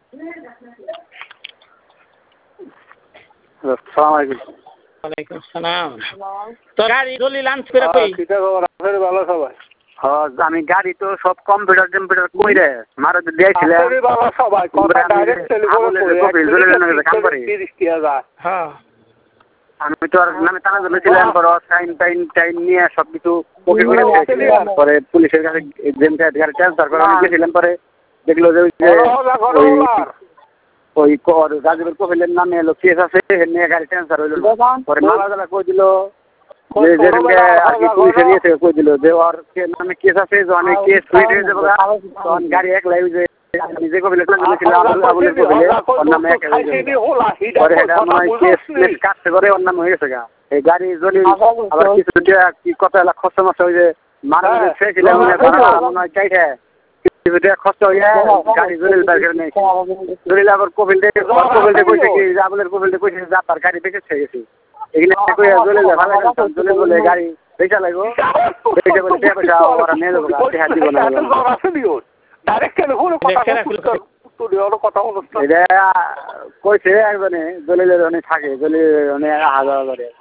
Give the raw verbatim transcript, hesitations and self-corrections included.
আসসালামু আলাইকুম। ওয়ালাইকুম আসসালাম। তো গাড়ি দলিল আনছ করে কই? ভালো সবাই। হ্যাঁ আমি গাড়ি তো সব কম্পিউটার কম্পিউটার কইরে মারা দিয়েছিলাম সবাই কথা ডাইরেক্ট টেলিফোনে কাম করে তিরিশ হাজার। হ্যাঁ আমি তো আর নামে টানা ধরেছিলাম পরে টাইম টাইম টাইম নিয়ে সব কিছু পরে পুলিশের কাছে গাড়ি ট্রান্সফার করে আমি গেছিলাম পরে দেখলো যে ওই গাজীপুর কপিলের নামে এলো কেস আছে নিয়ে গাড়ি ট্রান্সফার হইল পরে মালা কই দিল আর কি পুলিশের ইয়ে থেকে কই দিল যে ওর নামে কেস আছে অনেক কেস সুইট হয়ে যাবে তখন গাড়ি একলাই যে আমি যে কপিলের নামে ছিলাম আবুলের কপিলে ওর নামে এক পরে এটা মনে হয় কেস কাটতে করে ওর নাম হয়ে গেছে গা এই গাড়ি জলি আবার কিছু কি কত এলাকা খরচ মশা হয়ে যে মারা ছেছিলাম মনে হয় চাইছে কিছুটা খরচ হয়ে গাড়ি জলিল দরকার নেই জলিল আবার কপিল কপিলতে কইছে কি আবুলের কপিলতে কইছে যে আপনার গাড়ি দেখে ছেড়ে গেছে এগুলো কই জলিল ভালো জলিল বলে গাড়ি পয়সা লাগবো পয়সা বলে টাকা পয়সা ওরা নিয়ে যাবো হাত দিব না ডাইরেক্ট টেলিফোনে কথা এটা কইছে একজনে জলিলের অনেক থাকে জলিলের অনেক হাজার হাজারে